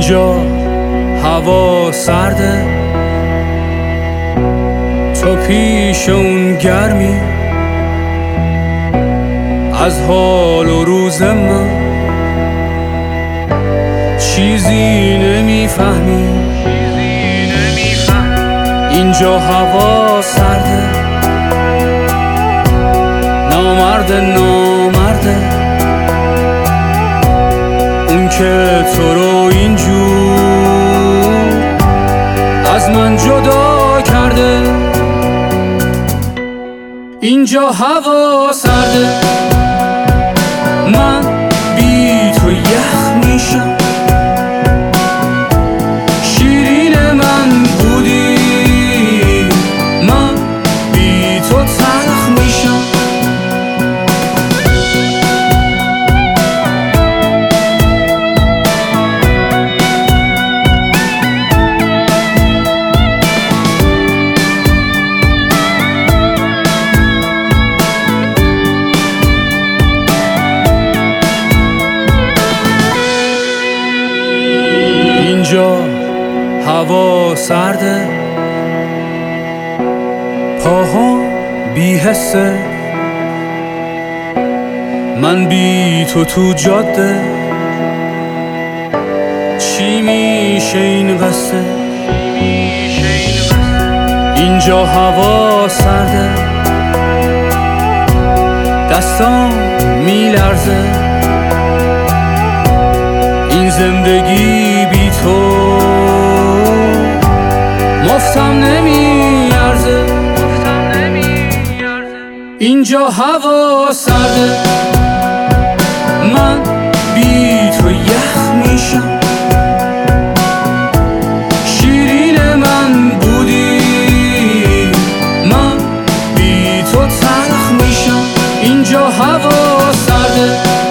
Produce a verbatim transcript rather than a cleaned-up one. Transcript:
اینجا هوا سرده، تو پیش اون گرمی، از حال و روز من چیزی نمیفهمی. اینجا هوا سرده، نامرده نامرده اون که تو رو اینجور از من جدا کرده. اینجا هوا سرده، من بی تو یخ میشم، شیرین من بودی من بی تو تلخ میشم. اینجا هوا سرده، پاها بی حسه، من بی تو تو جاده، چی میشه این قصه؟ اینجا هوا سرده، دستام میلرزه، این زندگی بی تو مفتم نمیارزه. اینجا هوا سرده، من بی تو یخ میشم، شیرین من بودی من بی تو تلخ میشم. اینجا هوا سرده،